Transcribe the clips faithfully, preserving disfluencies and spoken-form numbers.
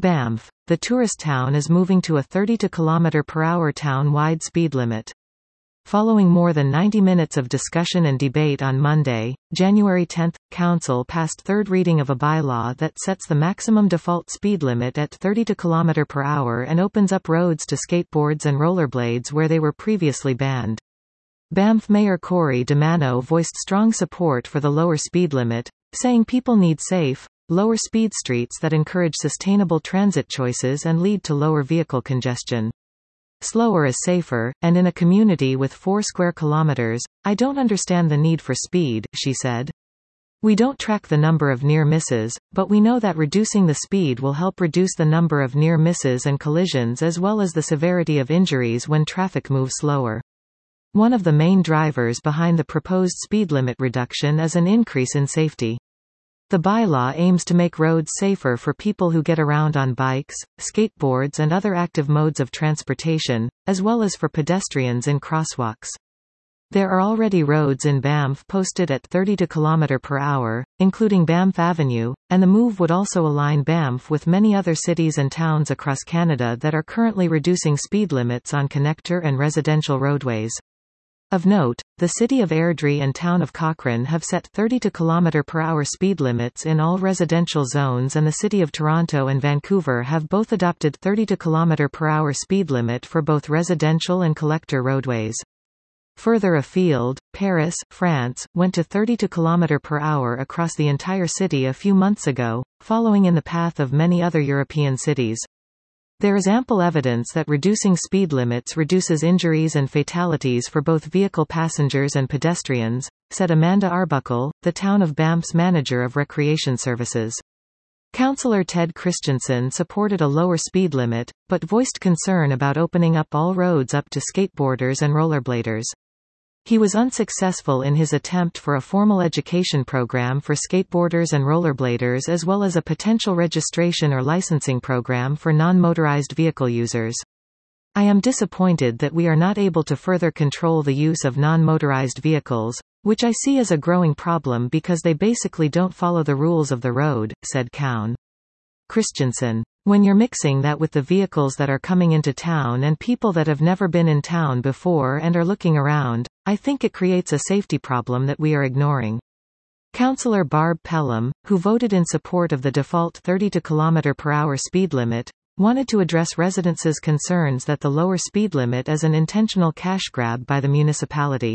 Banff, the tourist town is moving to a thirty kilometer per hour town-wide speed limit. Following more than ninety minutes of discussion and debate on Monday, January tenth, Council passed third reading of a bylaw that sets the maximum default speed limit at thirty kilometers per hour and opens up roads to skateboards and rollerblades where they were previously banned. Banff Mayor Corey DeMano voiced strong support for the lower speed limit, saying people need safe, lower speed streets that encourage sustainable transit choices and lead to lower vehicle congestion. Slower is safer, and in a community with four square kilometers, I don't understand the need for speed, she said. We don't track the number of near misses, but we know that reducing the speed will help reduce the number of near misses and collisions as well as the severity of injuries when traffic moves slower. One of the main drivers behind the proposed speed limit reduction is an increase in safety. The bylaw aims to make roads safer for people who get around on bikes, skateboards and other active modes of transportation, as well as for pedestrians in crosswalks. There are already roads in Banff posted at thirty kilometers per hour, including Banff Avenue, and the move would also align Banff with many other cities and towns across Canada that are currently reducing speed limits on connector and residential roadways. Of note, the city of Airdrie and town of Cochrane have set thirty kilometers per hour speed limits in all residential zones, and the city of Toronto and Vancouver have both adopted thirty kilometers per hour speed limit for both residential and collector roadways. Further afield, Paris, France, went to thirty kilometers per hour across the entire city a few months ago, following in the path of many other European cities. There is ample evidence that reducing speed limits reduces injuries and fatalities for both vehicle passengers and pedestrians, said Amanda Arbuckle, the town of Banff's manager of recreation services. Councillor Ted Christensen supported a lower speed limit, but voiced concern about opening up all roads up to skateboarders and rollerbladers. He was unsuccessful in his attempt for a formal education program for skateboarders and rollerbladers as well as a potential registration or licensing program for non-motorized vehicle users. I am disappointed that we are not able to further control the use of non-motorized vehicles, which I see as a growing problem because they basically don't follow the rules of the road, said Cown. Christensen. When you're mixing that with the vehicles that are coming into town and people that have never been in town before and are looking around, I think it creates a safety problem that we are ignoring. Councillor Barb Pelham, who voted in support of the default thirty kilometers per hour speed limit, wanted to address residents' concerns that the lower speed limit is an intentional cash grab by the municipality.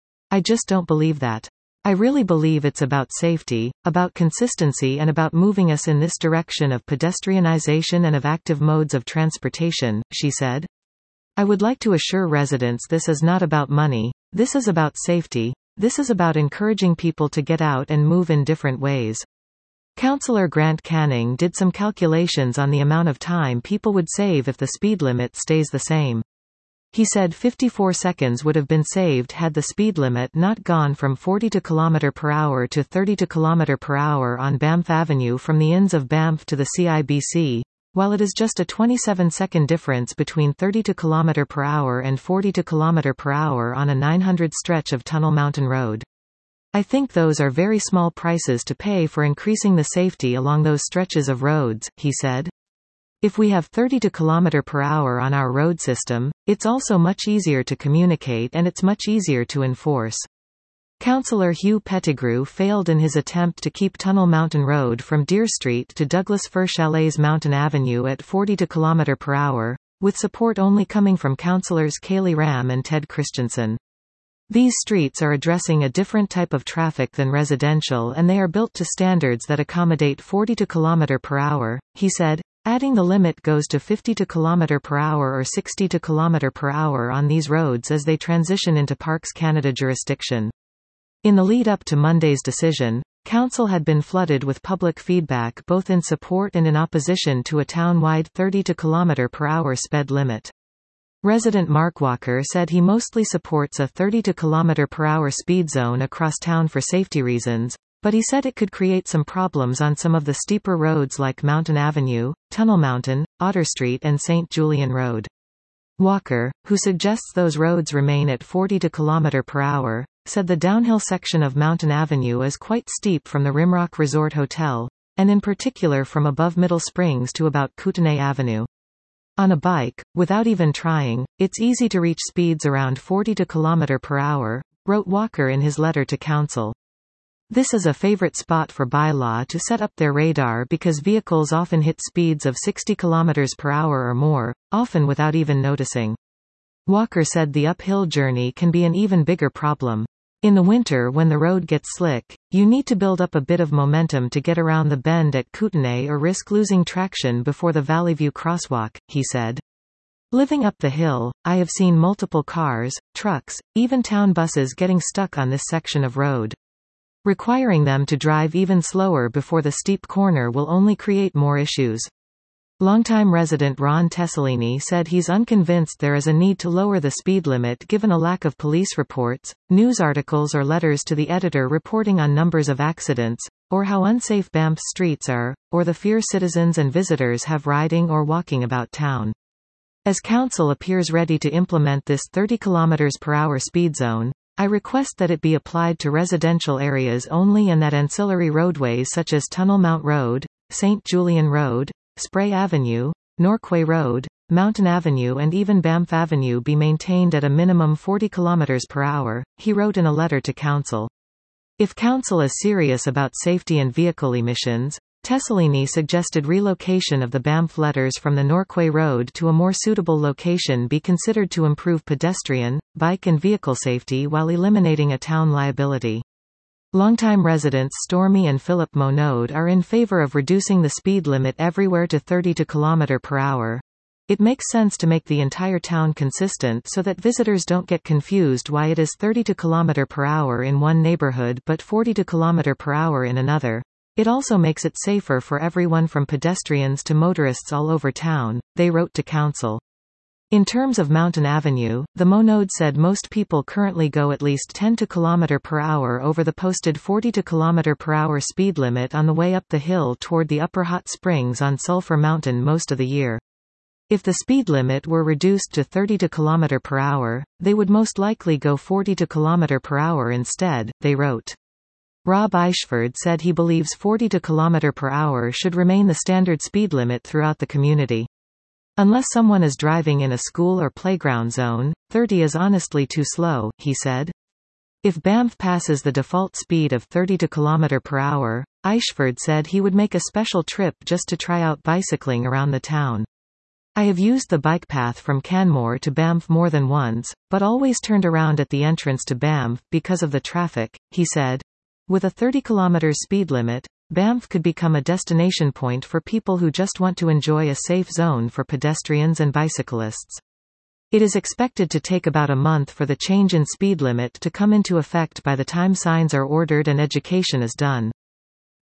I just don't believe that. I really believe it's about safety, about consistency and about moving us in this direction of pedestrianization and of active modes of transportation, she said. I would like to assure residents this is not about money, this is about safety, this is about encouraging people to get out and move in different ways. Councillor Grant Canning did some calculations on the amount of time people would save if the speed limit stays the same. He said fifty-four seconds would have been saved had the speed limit not gone from forty kilometers per hour to thirty kilometers per hour on Banff Avenue from the Inns of Banff to the C I B C, while it is just a twenty-seven second difference between thirty kilometers per hour and forty kilometers per hour on a nine hundred stretch of Tunnel Mountain Road. I think those are very small prices to pay for increasing the safety along those stretches of roads, he said. If we have thirty kilometers per hour on our road system, it's also much easier to communicate and it's much easier to enforce. Councillor Hugh Pettigrew failed in his attempt to keep Tunnel Mountain Road from Deer Street to Douglas Fir Chalets Mountain Avenue at forty kilometers per hour, with support only coming from councillors Kaylee Ram and Ted Christensen. These streets are addressing a different type of traffic than residential and they are built to standards that accommodate forty kilometers per hour, he said. Adding the limit goes to fifty kilometers per hour or sixty kilometers per hour on these roads as they transition into Parks Canada jurisdiction. In the lead up to Monday's decision, Council had been flooded with public feedback both in support and in opposition to a town-wide thirty kilometers per hour speed limit. Resident Mark Walker said he mostly supports a thirty kilometers per hour speed zone across town for safety reasons, but he said it could create some problems on some of the steeper roads like Mountain Avenue, Tunnel Mountain, Otter Street and Saint Julian Road. Walker, who suggests those roads remain at forty kilometers per hour, said the downhill section of Mountain Avenue is quite steep from the Rimrock Resort Hotel, and in particular from above Middle Springs to about Kootenay Avenue. On a bike, without even trying, it's easy to reach speeds around forty kilometers per hour, wrote Walker in his letter to council. This is a favorite spot for bylaw to set up their radar because vehicles often hit speeds of sixty kilometers per hour or more, often without even noticing. Walker said the uphill journey can be an even bigger problem. In the winter when the road gets slick, you need to build up a bit of momentum to get around the bend at Kootenay or risk losing traction before the Valley View crosswalk, he said. Living up the hill, I have seen multiple cars, trucks, even town buses getting stuck on this section of road. Requiring them to drive even slower before the steep corner will only create more issues. Longtime resident Ron Tessalini said he's unconvinced there is a need to lower the speed limit given a lack of police reports, news articles or letters to the editor reporting on numbers of accidents, or how unsafe Banff's streets are, or the fear citizens and visitors have riding or walking about town. As council appears ready to implement this thirty kilometers per hour speed zone, I request that it be applied to residential areas only and that ancillary roadways such as Tunnel Mount Road, Saint Julian Road, Spray Avenue, Norquay Road, Mountain Avenue and even Banff Avenue be maintained at a minimum forty kilometers per hour, he wrote in a letter to council. If council is serious about safety and vehicle emissions, Tessalini suggested relocation of the Banff letters from the Norquay Road to a more suitable location be considered to improve pedestrian, bike and vehicle safety while eliminating a town liability. Longtime residents Stormy and Philip Monod are in favor of reducing the speed limit everywhere to thirty kilometers per hour. It makes sense to make the entire town consistent so that visitors don't get confused why it is thirty kilometers per hour in one neighborhood but forty kilometers per hour in another. It also makes it safer for everyone from pedestrians to motorists all over town, they wrote to council. In terms of Mountain Avenue, the Monod said most people currently go at least ten kilometers per hour over the posted forty kilometers per hour speed limit on the way up the hill toward the Upper Hot Springs on Sulphur Mountain most of the year. If the speed limit were reduced to thirty kilometers per hour, they would most likely go forty kilometers per hour instead, they wrote. Rob Eichford said he believes forty kilometers per hour should remain the standard speed limit throughout the community. Unless someone is driving in a school or playground zone, thirty is honestly too slow, he said. If Banff passes the default speed of thirty kilometers per hour, Eichford said he would make a special trip just to try out bicycling around the town. I have used the bike path from Canmore to Banff more than once, but always turned around at the entrance to Banff because of the traffic, he said. With a thirty kilometers speed limit, Banff could become a destination point for people who just want to enjoy a safe zone for pedestrians and bicyclists. It is expected to take about a month for the change in speed limit to come into effect by the time signs are ordered and education is done.